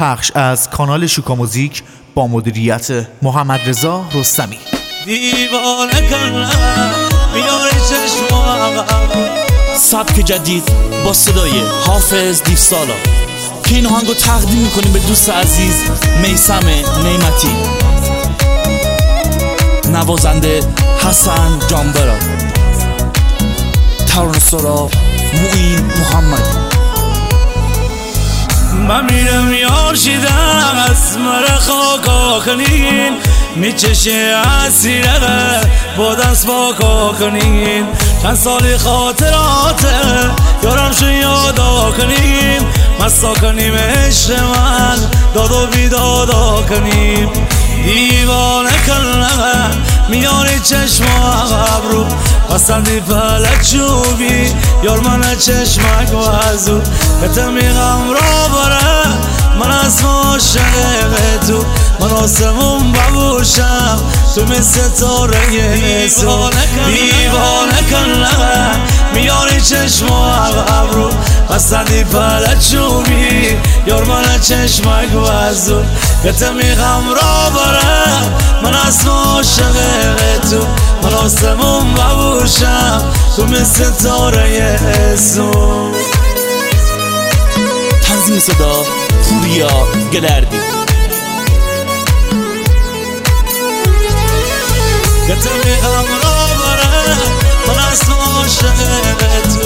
پخش از کانال شوکا موزیک با مدیریت محمد رضا رستمی. دیوانه کنم میاره چشمام، سبک جدید با صدای حافظ دیفسالا که این آهنگو تقدیم میکنیم به دوست عزیز میثم نعمتی، نوازنده حسن جانبرا، ترانه سرا معین محمد. من میرم یار شیدم از مره خاکا کنین، میچشه اسیره با دست باکا کنین، چند سالی خاطراته یارم شو یادا کنیم، مستا کنیم عشق من داد و بیدادا کنیم. دیوانه کنم میاری چشم و ابرو، پسندی فلک چوبی یار من چشمک و ازو، کتمی غم را بره من از عاشق تو، من آسمون ببوشم تو مثل ستاره یسو. دیوانه کنم میاری چشم و ابرو، پسندی فلک چوبی یار من چشمک و ازو، کتمی غم را بره من از عاشق تو، من آسمون ببوشم تو مثل ستاره یسو. تنظیم صدا پوریا گلردی. کتمی غم را بره من از عاشق تو.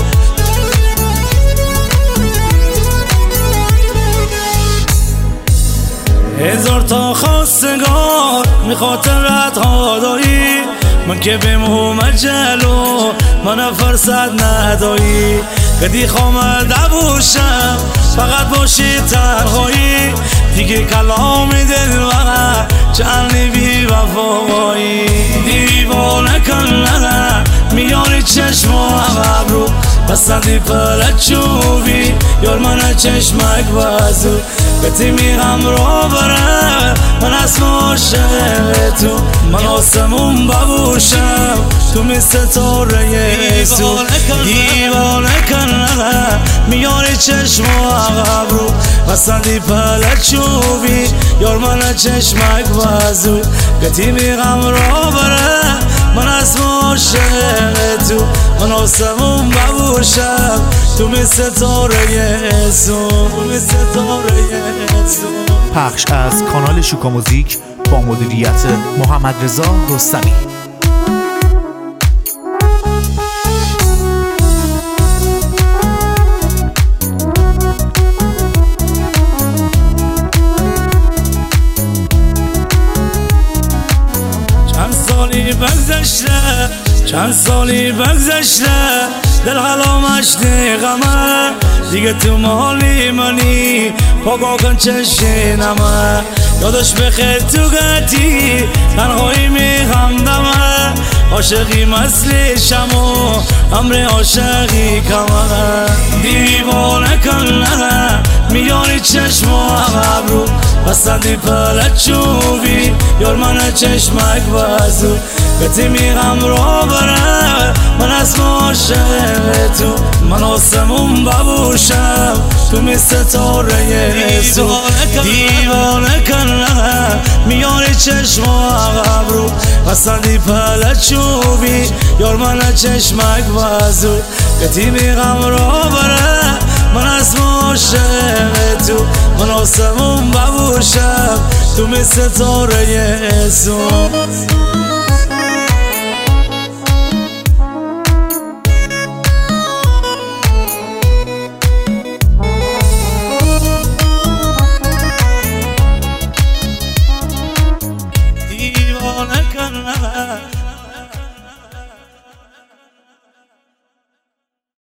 هزار تا خواستگار میخاطرت ها داری، من که بموم جلو من فرصت نداری، کدی خامد نبوشم فقط باشی تنهایی، دیگه کلام دل وقت چندی بی وفایی. دیوانه کنم میاری چشم و ابرو، پسندی فلک چوبی یار من چشمک بازو، کتی میغم را بره من از عاشق تو، من آسمون ببوشم تو مثل ستاره یسو. دیوانه کنم میاری چشم و ابرو، پسندی فلک چوبی یار من چشمک بازو، کتی میغم را بره من از عاشق تو، من آسمون ببوشم تو مثل ستاره یسو، مثل ستاره یسو. پخش از کانال شوکا موزیک با مدیریت محمد رضا رستمی. چند سالی بگذشته دل غلامش غمه، دیگه تو مالی منی پاگا کن چشنمه، یادش بخیر تو گتی تنهایی میخم دمه، عاشقی مثل شمو امر عاشقی کمه. دیوانه کنم میاری چشم و ابرو، پسندی فلک چوبی یار من چشمک بازو، کتی میغم را بره من از عاشق تو، من آسمون ببوشم تو مثل ستاره یسو. دیوانه کنم میاری چشم و ابرو، پسندی فلک چوبی یار من چشمک بازو، کتی میغم را بره من از عاشق تو، من آسمون ببوشم تو مثل ستاره یسو. دیوانه کنم